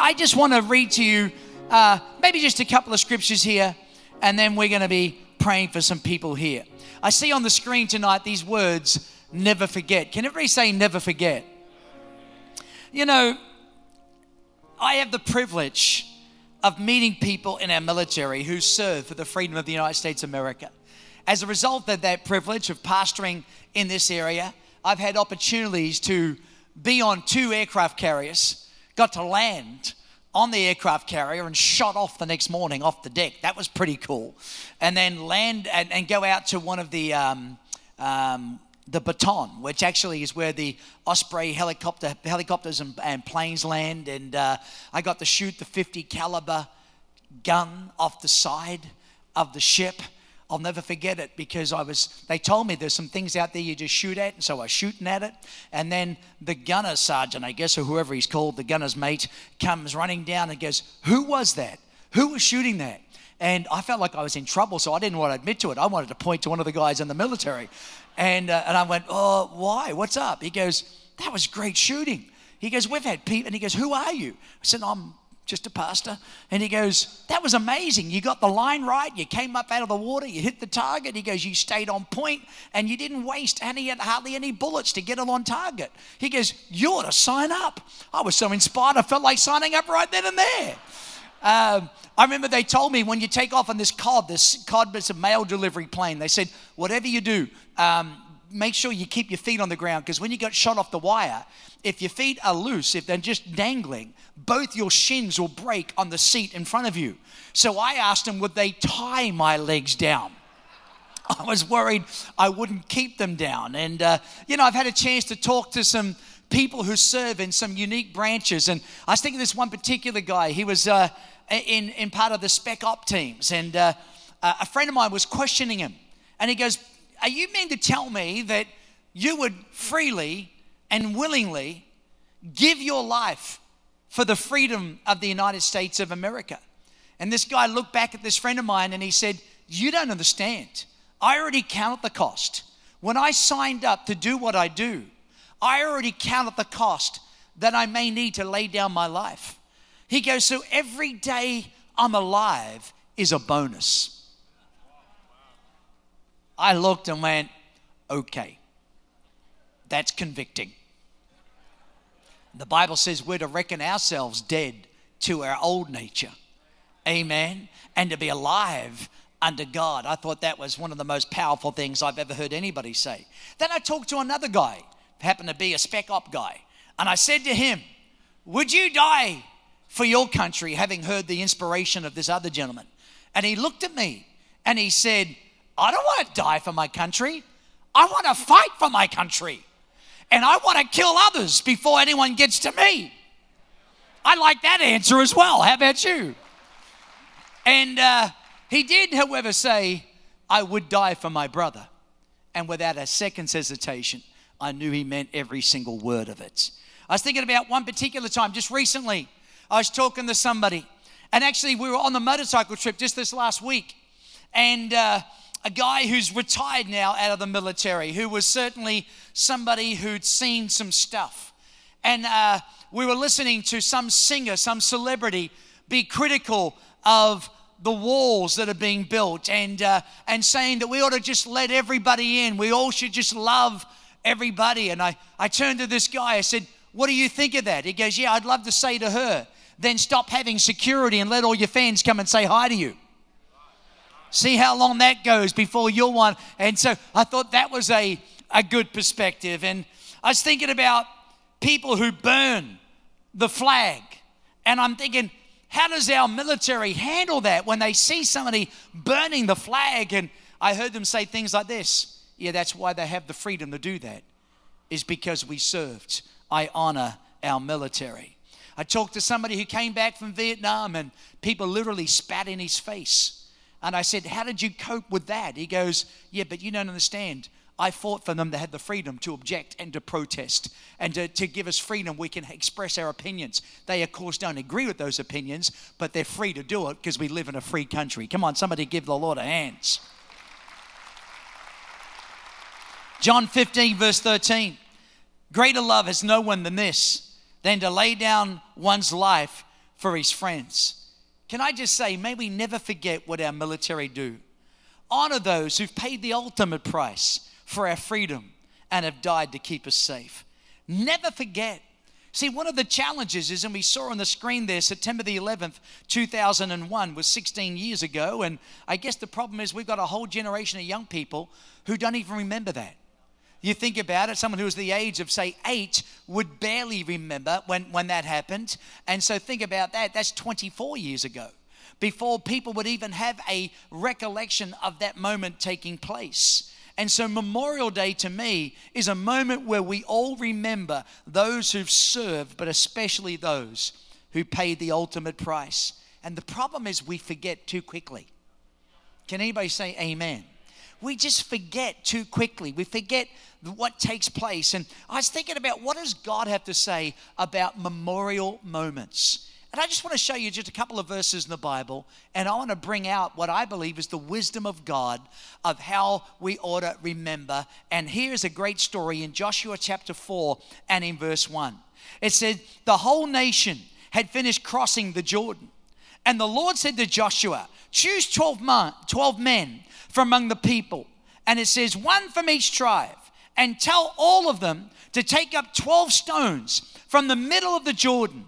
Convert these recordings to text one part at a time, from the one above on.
I just want to read to you maybe just a couple of scriptures here, and then we're going to be praying for some people here. I see on the screen tonight these words, never forget. Can everybody say never forget? You know, I have the privilege of meeting people in our military who serve for the freedom of the United States of America. As a result of that privilege of pastoring in this area, I've had opportunities to be on 2 aircraft carriers, got to land on the aircraft carrier and shot off the next morning off the deck. That was pretty cool. And then land and go out to one of the Baton, which actually is where the Osprey helicopters and planes land. And I got to shoot the .50 caliber gun off the side of the ship. I'll never forget it because they told me there's some things out there you just shoot at, and so I was shooting at it. And then the gunner sergeant, I guess, or whoever he's called, the gunner's mate, comes running down and goes, "Who was that? Who was shooting that?" And I felt like I was in trouble, so I didn't want to admit to it. I wanted to point to one of the guys in the military. And I went, "Oh, why? What's up?" He goes, "That was great shooting." He goes, "We've had people," and he goes, "Who are you?" I said, "I'm just a pastor." And he goes, "That was amazing. You got the line right. You came up out of the water. You hit the target." He goes, "You stayed on point and you didn't waste hardly any bullets to get it on target." He goes, "You ought to sign up." I was so inspired. I felt like signing up right then and there. I remember they told me when you take off on this COD is a mail delivery plane. They said, whatever you do, make sure you keep your feet on the ground, because when you got shot off the wire, if your feet are loose, if they're just dangling, both your shins will break on the seat in front of you. So I asked them, would they tie my legs down? I was worried I wouldn't keep them down. And, I've had a chance to talk to some people who serve in some unique branches. And I was thinking of this one particular guy. He was in part of the Spec Op teams. And a friend of mine was questioning him. And he goes, "Are you mean to tell me that you would freely and willingly give your life for the freedom of the United States of America?" And this guy looked back at this friend of mine and he said, "You don't understand. I already counted the cost. When I signed up to do what I do, I already counted the cost that I may need to lay down my life." He goes, "So every day I'm alive is a bonus." I looked and went, okay, that's convicting. The Bible says we're to reckon ourselves dead to our old nature. Amen. And to be alive under God. I thought that was one of the most powerful things I've ever heard anybody say. Then I talked to another guy, happened to be a Spec Op guy. And I said to him, "Would you die for your country?" having heard the inspiration of this other gentleman. And he looked at me and he said, "I don't want to die for my country. I want to fight for my country. And I want to kill others before anyone gets to me." I like that answer as well. How about you? And he did, however, say, "I would die for my brother." And without a second's hesitation, I knew he meant every single word of it. I was thinking about one particular time, just recently, I was talking to somebody. And actually, we were on the motorcycle trip just this last week. And a guy who's retired now out of the military, who was certainly somebody who'd seen some stuff. And we were listening to some singer, some celebrity, be critical of the walls that are being built and saying that we ought to just let everybody in. We all should just love everybody. And I turned to this guy. I said, "What do you think of that?" He goes, "Yeah, I'd love to say to her, then stop having security and let all your fans come and say hi to you. See how long that goes before you're one." And so I thought that was a good perspective. And I was thinking about people who burn the flag. And I'm thinking, how does our military handle that when they see somebody burning the flag? And I heard them say things like this: "Yeah, that's why they have the freedom to do that, is because we served. I honor our military." I talked to somebody who came back from Vietnam and people literally spat in his face. And I said, "How did you cope with that?" He goes, "Yeah, but you don't understand. I fought for them to have the freedom to object and to protest and to give us freedom. We can express our opinions. They, of course, don't agree with those opinions, but they're free to do it because we live in a free country." Come on, somebody give the Lord a hand. John 15, verse 13. "Greater love has no one than this, than to lay down one's life for his friends. Can I just say, may we never forget what our military do. Honor those who've paid the ultimate price for our freedom and have died to keep us safe. Never forget. See, one of the challenges is, and we saw on the screen there, September the 11th, 2001 was 16 years ago. And I guess the problem is we've got a whole generation of young people who don't even remember that. You think about it, someone who was the age of, say, 8 would barely remember when that happened. And so think about that. That's 24 years ago, before people would even have a recollection of that moment taking place. And so Memorial Day to me is a moment where we all remember those who've served, but especially those who paid the ultimate price. And the problem is we forget too quickly. Can anybody say amen? We just forget too quickly. We forget what takes place. And I was thinking about, what does God have to say about memorial moments? And I just want to show you just a couple of verses in the Bible, and I want to bring out what I believe is the wisdom of God of how we ought to remember. And here's a great story in Joshua chapter 4 and in verse 1. It said, the whole nation had finished crossing the Jordan. And the Lord said to Joshua, choose 12 men from among the people. And it says, one from each tribe. And tell all of them to take up 12 stones from the middle of the Jordan,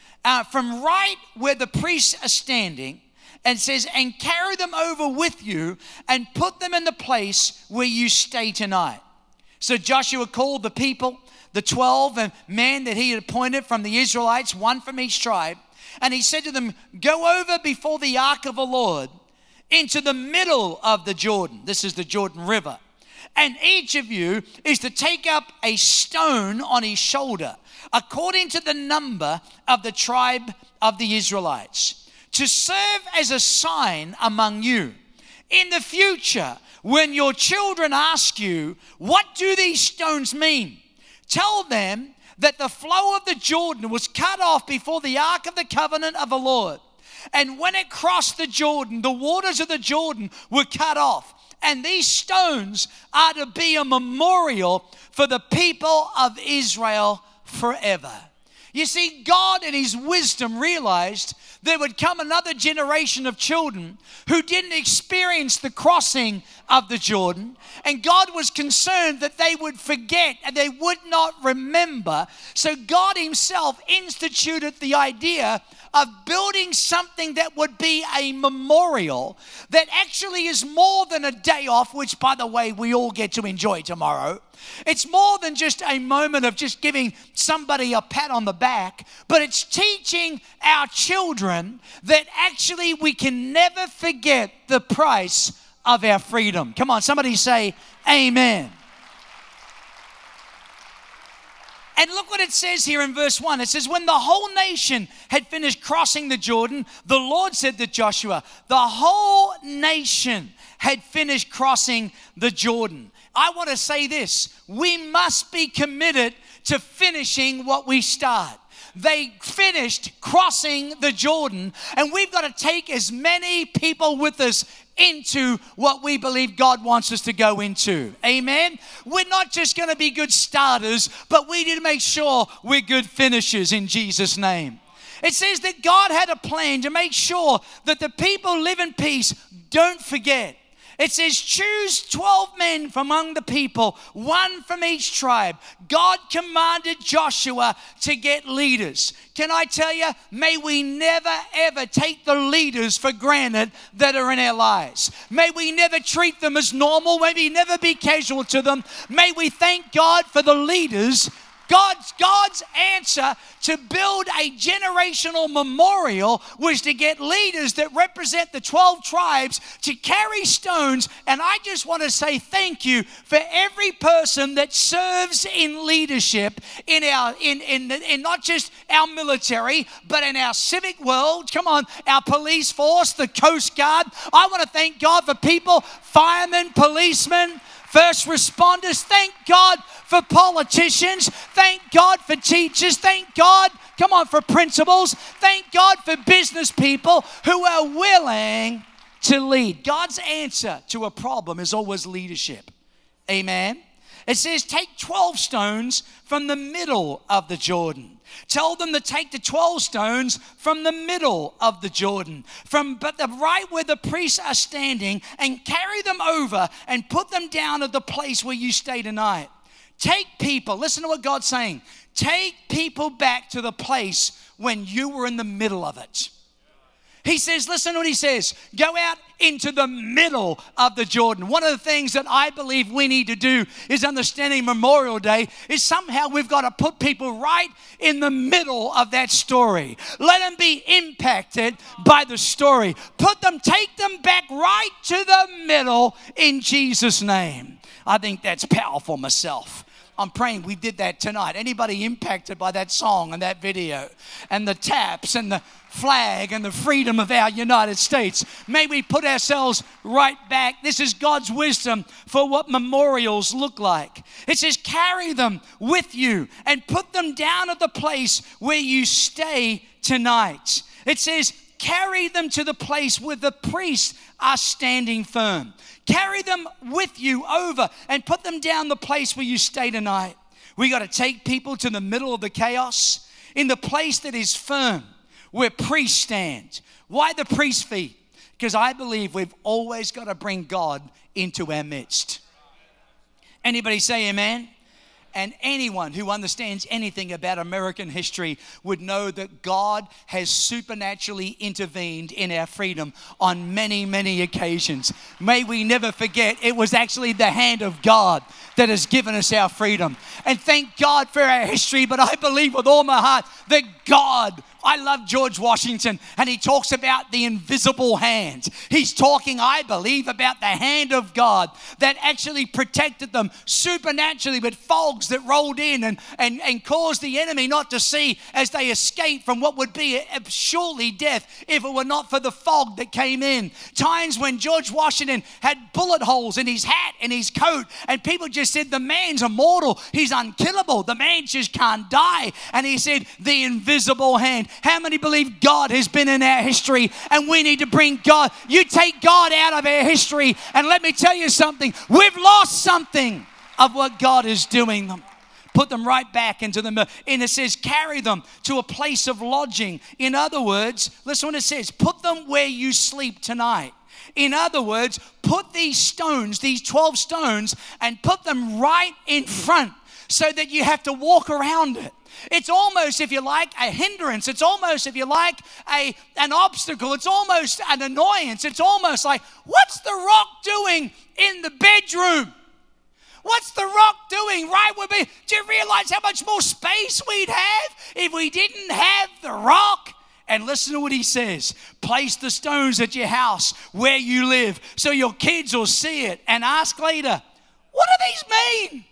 from right where the priests are standing, and says, and carry them over with you and put them in the place where you stay tonight. So Joshua called the people, the 12 men that he had appointed from the Israelites, one from each tribe. And he said to them, go over before the ark of the Lord into the middle of the Jordan. This is the Jordan River. And each of you is to take up a stone on his shoulder, according to the number of the tribe of the Israelites, to serve as a sign among you. In the future, when your children ask you, what do these stones mean? Tell them that the flow of the Jordan was cut off before the ark of the covenant of the Lord. And when it crossed the Jordan, the waters of the Jordan were cut off. And these stones are to be a memorial for the people of Israel forever. You see, God in his wisdom realized there would come another generation of children who didn't experience the crossing of the Jordan. And God was concerned that they would forget and they would not remember. So God himself instituted the idea of building something that would be a memorial that actually is more than a day off, which, by the way, we all get to enjoy tomorrow. It's more than just a moment of just giving somebody a pat on the back, but it's teaching our children that actually we can never forget the price of our freedom. Come on, somebody say amen. And look what it says here in verse 1. It says, when the whole nation had finished crossing the Jordan, the Lord said to Joshua, the whole nation had finished crossing the Jordan. I want to say this, we must be committed to finishing what we start. They finished crossing the Jordan, and we've got to take as many people with us into what we believe God wants us to go into. Amen? We're not just going to be good starters, but we need to make sure we're good finishers in Jesus' name. It says that God had a plan to make sure that the people live in peace. Don't forget. It says, choose 12 men from among the people, one from each tribe. God commanded Joshua to get leaders. Can I tell you, may we never ever take the leaders for granted that are in our lives. May we never treat them as normal. May we never be casual to them. May we thank God for the leaders. God's answer to build a generational memorial was to get leaders that represent the 12 tribes to carry stones. And I just want to say thank you for every person that serves in leadership in not just our military, but in our civic world. Come on, our police force, the Coast Guard. I want to thank God for people, firemen, policemen, first responders. Thank God for politicians. Thank God for teachers. Thank God, come on, for principals. Thank God for business people who are willing to lead. God's answer to a problem is always leadership. Amen. It says, take 12 stones from the middle of the Jordan. Tell them to take the 12 stones from the middle of the Jordan, but the right where the priests are standing, and carry them over and put them down at the place where you stay tonight. Take people, listen to what God's saying. Take people back to the place when you were in the middle of it. He says, listen to what he says. Go out into the middle of the Jordan. One of the things that I believe we need to do is understanding Memorial Day is somehow we've got to put people right in the middle of that story. Let them be impacted by the story. Take them back right to the middle in Jesus' name. I think that's powerful myself. I'm praying we did that tonight. Anybody impacted by that song and that video and the taps and the flag and the freedom of our United States? May we put ourselves right back. This is God's wisdom for what memorials look like. It says, carry them with you and put them down at the place where you stay tonight. It says, carry them to the place where the priests are standing firm. Carry them with you over and put them down the place where you stay tonight. We got to take people to the middle of the chaos, in the place that is firm, where priests stand. Why the priest feet? Because I believe we've always got to bring God into our midst. Anybody say amen? And anyone who understands anything about American history would know that God has supernaturally intervened in our freedom on many, many occasions. May we never forget it was actually the hand of God that has given us our freedom. And thank God for our history, but I believe with all my heart that God, I love George Washington, and he talks about the invisible hand. He's talking, I believe, about the hand of God that actually protected them supernaturally with fogs that rolled in and caused the enemy not to see as they escaped from what would be surely death if it were not for the fog that came in. Times when George Washington had bullet holes in his hat and his coat, and people just said, the man's immortal, he's unkillable, the man just can't die. And he said, the invisible hand. How many believe God has been in our history and we need to bring God? You take God out of our history and let me tell you something. We've lost something of what God is doing. Put them right back into the middle. And it says, carry them to a place of lodging. In other words, listen what it says. Put them where you sleep tonight. In other words, put these stones, these 12 stones, and put them right in front so that you have to walk around it. It's almost, if you like, a hindrance. It's almost, if you like, an obstacle. It's almost an annoyance. It's almost like, what's the rock doing in the bedroom? What's the rock doing right where we... Do you realize how much more space we'd have if we didn't have the rock? And listen to what he says. Place the stones at your house where you live so your kids will see it and ask later, what do these mean?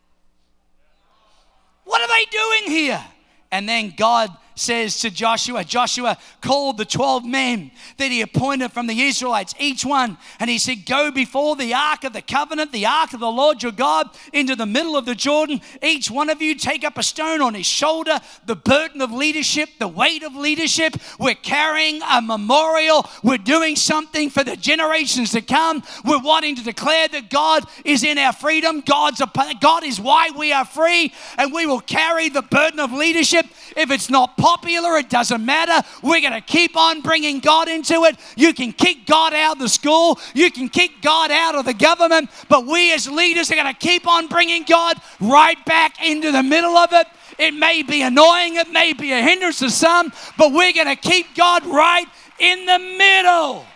What are they doing here? And then God says to Joshua called the 12 men that he appointed from the Israelites, each one, and he said, go before the ark of the covenant, the ark of the Lord your God, into the middle of the Jordan. Each one of you take up a stone on his shoulder, the burden of leadership, the weight of leadership. We're carrying a memorial. We're doing something for the generations to come. We're wanting to declare that God is in our freedom. God is why we are free, and we will carry the burden of leadership. If it's not popular, it doesn't matter. We're going to keep on bringing God into it. You can kick God out of the school. You can kick God out of the government. But we as leaders are going to keep on bringing God right back into the middle of it. It may be annoying. It may be a hindrance to some. But we're going to keep God right in the middle.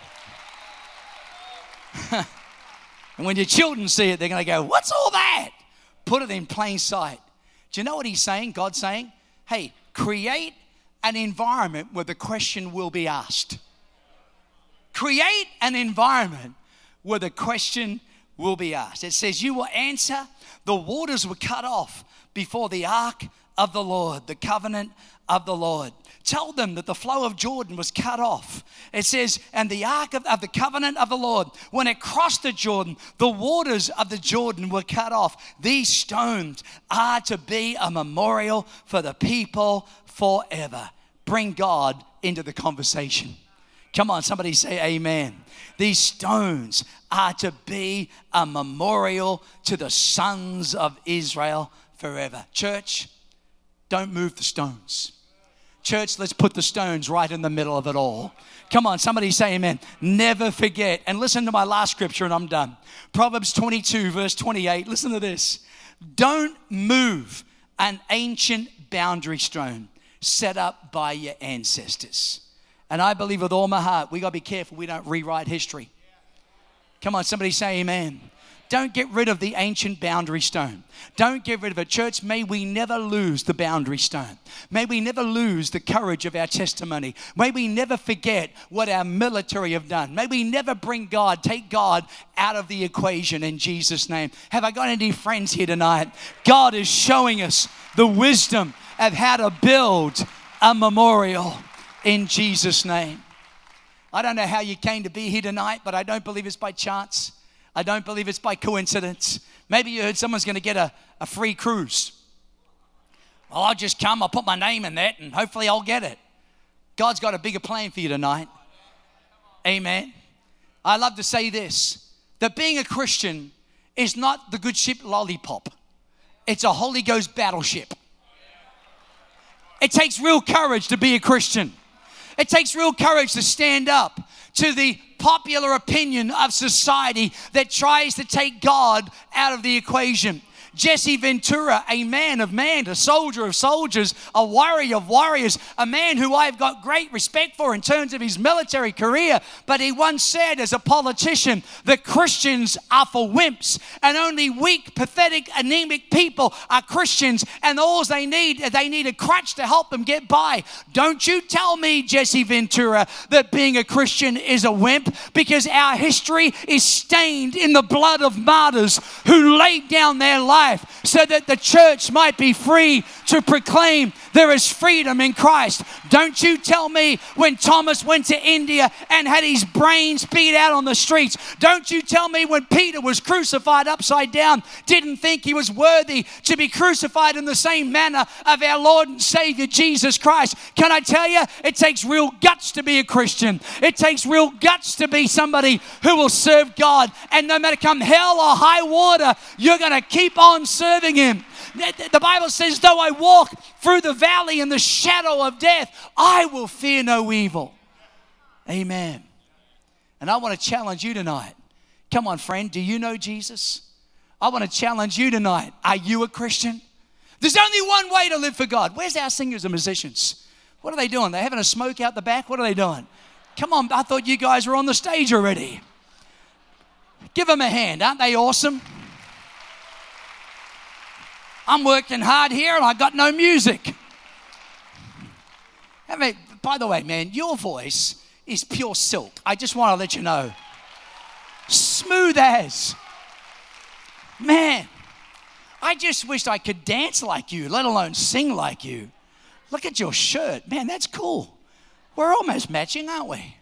And when your children see it, they're going to go, what's all that? Put it in plain sight. Do you know what he's saying? God's saying, hey, create an environment where the question will be asked. Create an environment where the question will be asked. It says, you will answer, the waters were cut off before the ark of the Lord, the covenant of the Lord. Tell them that the flow of Jordan was cut off. It says, and the ark of the covenant of the Lord, when it crossed the Jordan, the waters of the Jordan were cut off. These stones are to be a memorial for the people forever. Bring God into the conversation. Come on, somebody say amen. These stones are to be a memorial to the sons of Israel forever. Church, don't move the stones. Church, let's put the stones right in the middle of it all. Come on, somebody say amen. Never forget. And listen to my last scripture and I'm done. Proverbs 22, verse 28. Listen to this. Don't move an ancient boundary stone set up by your ancestors. And I believe with all my heart, we got to be careful we don't rewrite history. Come on, somebody say amen. Don't get rid of the ancient boundary stone. Don't get rid of it. Church, may we never lose the boundary stone. May we never lose the courage of our testimony. May we never forget what our military have done. May we never take God out of the equation in Jesus' name. Have I got any friends here tonight? God is showing us the wisdom of how to build a memorial in Jesus' name. I don't know how you came to be here tonight, but I don't believe it's by chance. I don't believe it's by coincidence. Maybe you heard someone's going to get a free cruise. Well, I'll just come, I'll put my name in that, and hopefully I'll get it. God's got a bigger plan for you tonight. Amen. I love to say this, that being a Christian is not the good ship Lollipop. It's a Holy Ghost battleship. It takes real courage to be a Christian. It takes real courage to stand up to the popular opinion of society that tries to take God out of the equation. Jesse Ventura, a man of man, a soldier of soldiers, a warrior of warriors, a man who I've got great respect for in terms of his military career. But he once said as a politician that Christians are for wimps and only weak, pathetic, anemic people are Christians, and all they need a crutch to help them get by. Don't you tell me, Jesse Ventura, that being a Christian is a wimp, because our history is stained in the blood of martyrs who laid down their life so that the church might be free to proclaim there is freedom in Christ. Don't you tell me when Thomas went to India and had his brains beat out on the streets. Don't you tell me when Peter was crucified upside down, didn't think he was worthy to be crucified in the same manner of our Lord and Savior Jesus Christ. Can I tell you, it takes real guts to be a Christian. It takes real guts to be somebody who will serve God. And no matter come hell or high water, you're going to keep on serving Him. The Bible says, though I walk through the valley in the shadow of death, I will fear no evil. Amen. And I want to challenge you tonight. Come on, friend, do you know Jesus? I want to challenge you tonight. Are you a Christian? There's only one way to live for God. Where's our singers and musicians? What are they doing? They're having a smoke out the back? What are they doing? Come on, I thought you guys were on the stage already. Give them a hand. Aren't they awesome? I'm working hard here and I got no music. I mean, by the way, man, your voice is pure silk. I just want to let you know. Smooth as. Man, I just wished I could dance like you, let alone sing like you. Look at your shirt. Man, that's cool. We're almost matching, aren't we?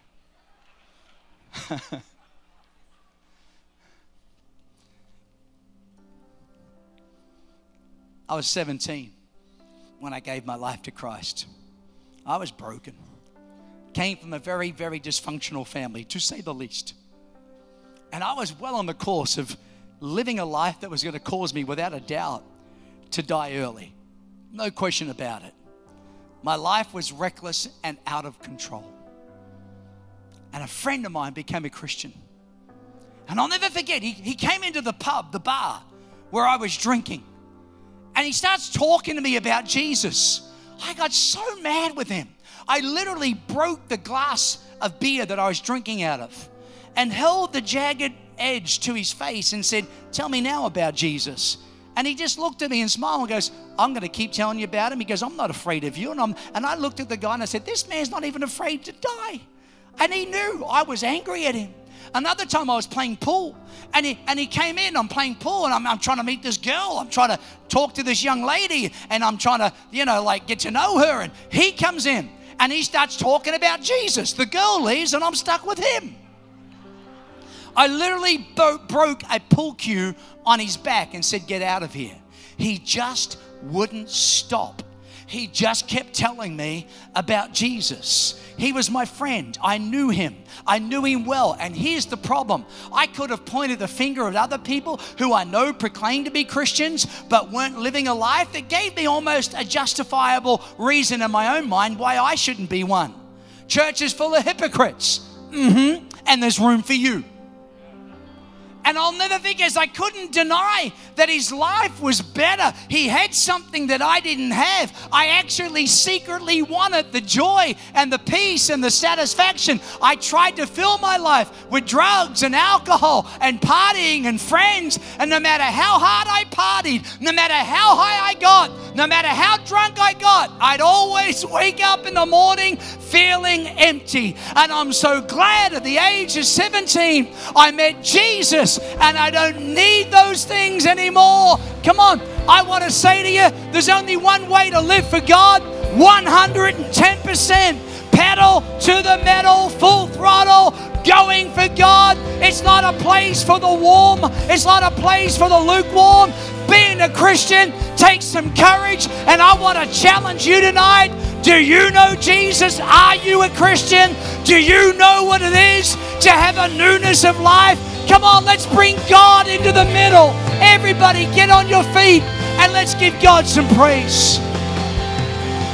I was 17 when I gave my life to Christ. I was broken. Came from a very, very dysfunctional family, to say the least. And I was well on the course of living a life that was going to cause me, without a doubt, to die early. No question about it. My life was reckless and out of control. And a friend of mine became a Christian. And I'll never forget, he came into the pub, the bar, where I was drinking. And he starts talking to me about Jesus. I got so mad with him. I literally broke the glass of beer that I was drinking out of and held the jagged edge to his face and said, tell me now about Jesus. And he just looked at me and smiled and goes, I'm going to keep telling you about him. He goes, I'm not afraid of you. And I looked at the guy and I said, this man's not even afraid to die. And he knew I was angry at him. Another time I was playing pool and he came in, I'm playing pool and I'm trying to meet this girl. I'm trying to talk to this young lady and I'm trying to, get to know her. And he comes in and he starts talking about Jesus. The girl leaves and I'm stuck with him. I literally broke a pool cue on his back and said, get out of here. He just wouldn't stop. He just kept telling me about Jesus. He was my friend. I knew him. I knew him well. And here's the problem. I could have pointed the finger at other people who I know proclaim to be Christians but weren't living a life that gave me almost a justifiable reason in my own mind why I shouldn't be one. Church is full of hypocrites. And there's room for you. And I'll never forget, I couldn't deny that his life was better. He had something that I didn't have. I actually secretly wanted the joy and the peace and the satisfaction. I tried to fill my life with drugs and alcohol and partying and friends. And no matter how hard I partied, no matter how high I got, no matter how drunk I got, I'd always wake up in the morning feeling empty. And I'm so glad at the age of 17, I met Jesus. And I don't need those things anymore. Come on, I want to say to you, there's only one way to live for God, 110%. Pedal to the metal, full throttle, going for God. It's not a place for the warm. It's not a place for the lukewarm. Being a Christian takes some courage, and I want to challenge you tonight. Do you know Jesus? Are you a Christian? Do you know what it is to have a newness of life? Come on, let's bring God into the middle. Everybody get on your feet and let's give God some praise.